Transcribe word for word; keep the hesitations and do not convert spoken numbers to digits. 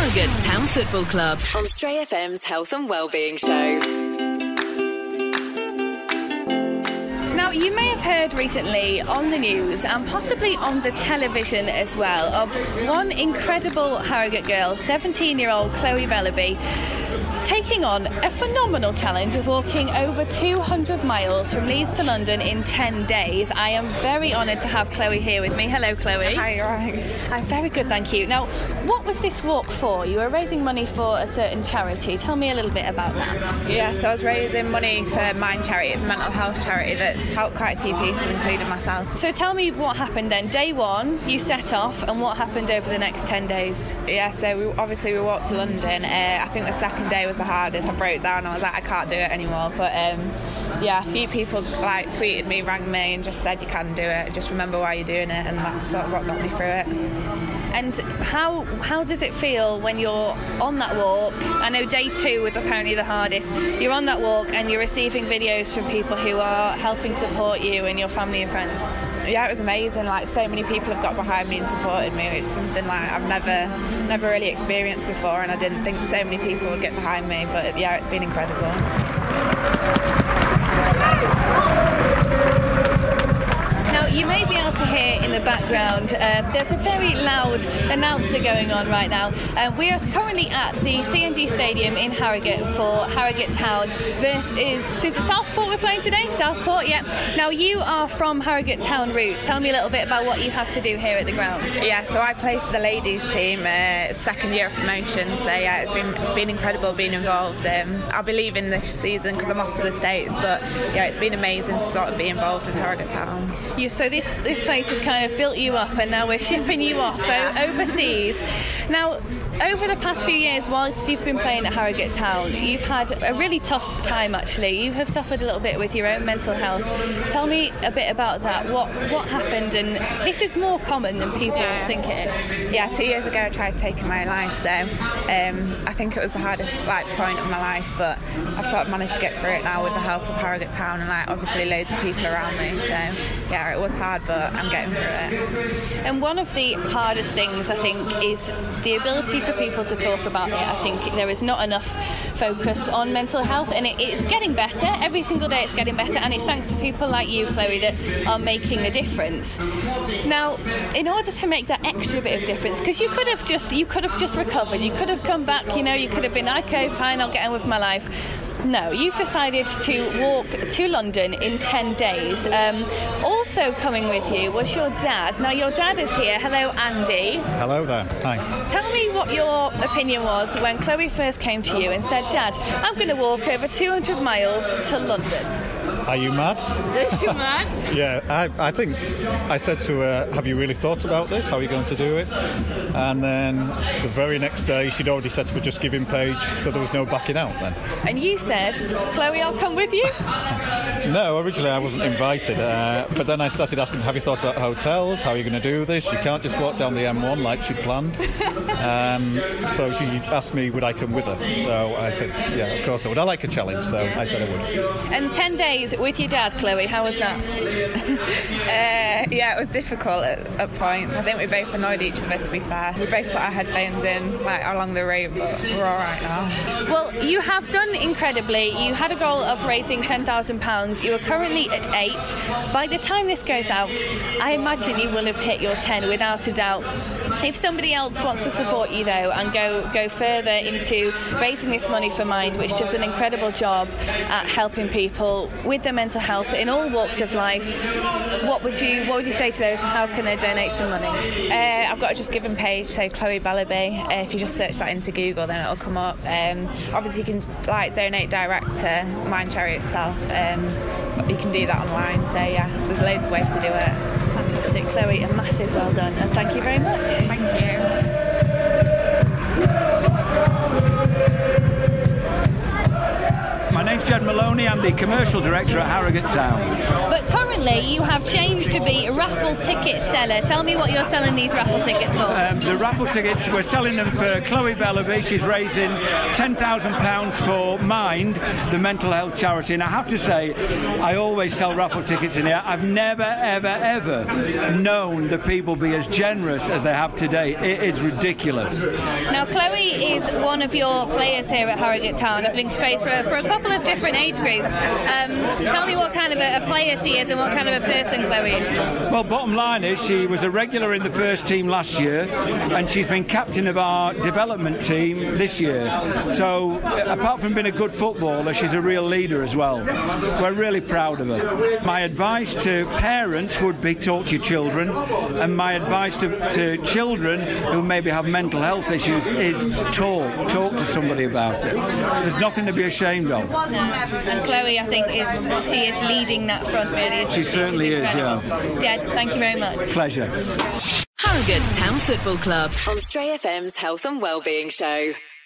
Harrogate Town Football Club on Stray F M's Health and Wellbeing Show. Now, you may have heard recently on the news and possibly on the television as well of one incredible Harrogate girl, seventeen-year-old Chloe Bellaby, taking on a phenomenal challenge of walking over two hundred miles from Leeds to London in ten days. I am very honoured to have Chloe here with me. Hello, Chloe. Hi, you're right. I'm very good, thank you. Now, what was this walk for? You were raising money for a certain charity. Tell me a little bit about that. Yeah, so I was raising money for Mind Charity. It's a mental health charity that's helped quite a few people, including myself. So tell me what happened then. Day one, you set off, and what happened over the next ten days? Yeah, so we, obviously we walked to London. Uh, I think the second day was the hardest. I broke down. I was like, I can't do it anymore. But um, yeah, a few people like tweeted me, rang me, and just said you can do it. Just remember why you're doing it, and that's sort of what got me through it. And how how does it feel when you're on that walk? I know day two was apparently the hardest. You're on that walk and you're receiving videos from people who are helping support you and your family and friends. Yeah, it was amazing. Like, so many people have got behind me and supported me, which is something like I've never never really experienced before, and I didn't think so many people would get behind me. But yeah, it's been incredible. Now, you may be able to hear in the background, uh, there's a very loud announcer going on right now. Uh, we are currently at the C and G Stadium in Harrogate for Harrogate Town versus, is it Southport we're playing today? Southport, yeah. Now, you are from Harrogate Town roots. Tell me a little bit about what you have to do here at the ground. Yeah, so I play for the ladies team, uh, second year of promotion, so yeah, it's been been incredible being involved. Um, I'll be leaving this season because I'm off to the States, but yeah, it's been amazing to sort of be involved with Harrogate Town. You, so this, this place has kind of built you up, and now we're shipping you off o- overseas. Now, over the past few years, whilst you've been playing at Harrogate Town, you've had a really tough time actually. You have suffered a little bit with your own mental health. Tell me a bit about that. What what happened? And this is more common than people yeah. think it is. Yeah, two years ago I tried taking my life, so um, I think it was the hardest like point of my life, but I've sort of managed to get through it now with the help of Harrogate Town and like obviously loads of people around me. So yeah, it was hard, but I'm getting through it. And one of the hardest things I think is the ability for people to talk about it. I think there is not enough focus on mental health, and it, it's getting better. Every single day it's getting better, and it's thanks to people like you, Chloe, that are making a difference. Now, in order to make that extra bit of difference, because you could have just you could have just recovered, you could have come back, you know, you could have been, okay, fine, I'll get on with my life. No, you've decided to walk to London in ten days. Um, also coming with you was your dad. Now, your dad is here. Hello, Andy. Hello there. Hi. Tell me what your opinion was when Chloe first came to you and said, Dad, I'm going to walk over two hundred miles to London. Are you mad? Are you mad? Yeah, I, I think I said to her, have you really thought about this? How are you going to do it? And then the very next day, she'd already set up a Just Giving page, so there was no backing out then. And you said, Chloe, I'll come with you? No, originally I wasn't invited, uh, but then I started asking, have you thought about hotels? How are you going to do this? You can't just walk down the M one like she'd planned. Um, so she asked me, would I come with her? So I said, yeah, of course I would. I like a challenge, so I said I would. And ten days with your dad, Chloe, how was that? uh, yeah, it was difficult at, at points. I think we both annoyed each other, to be fair. We both put our headphones in like along the route, but we're all right now. Well, you have done incredibly. You had a goal of raising ten thousand pounds. You are currently at eight. By the time this goes out, I imagine you will have hit your ten without a doubt. If somebody else wants to support you, though, and go, go further into raising this money for Mind, which does an incredible job at helping people with their mental health in all walks of life, what would you what would you say to those? How can they donate some money? Uh, I've got a Just Giving page, so Chloe Bellaby. Uh, if you just search that into Google, then it'll come up. Um, obviously, you can like donate direct to Mind Charity itself. Um, you can do that online. So yeah, there's loads of ways to do it. Fantastic, Chloe. A massive well done, and thank you very much. Thank you. My name's Jed Maloney. I'm the commercial director at Harrogate Town. But currently currently you have changed to be a raffle ticket seller. Tell me what you're selling these raffle tickets for. Um, the raffle tickets, we're selling them for Chloe Bellaby. She's raising ten thousand pounds for Mind, the mental health charity. And I have to say, I always sell raffle tickets in here. I've never, ever, ever known the people be as generous as they have today. It is ridiculous. Now, Chloe is one of your players here at Harrogate Town. I've linked face for, for a couple of different age groups. Um, tell me what kind of a, a player she is and what kind of a person Chloe is. Well, bottom line is she was a regular in the first team last year, and she's been captain of our development team this year. So, apart from being a good footballer, she's a real leader as well. We're really proud of her. My advice to parents would be talk to your children, and my advice to, to children who maybe have mental health issues is talk. Talk to somebody about it. There's nothing to be ashamed of. And Chloe, I think, is she is leading that front, really. Isn't She certainly is, yeah. Jed, thank you very much. Pleasure. Harrogate Town Football Club on Stray F M's Health and Wellbeing Show.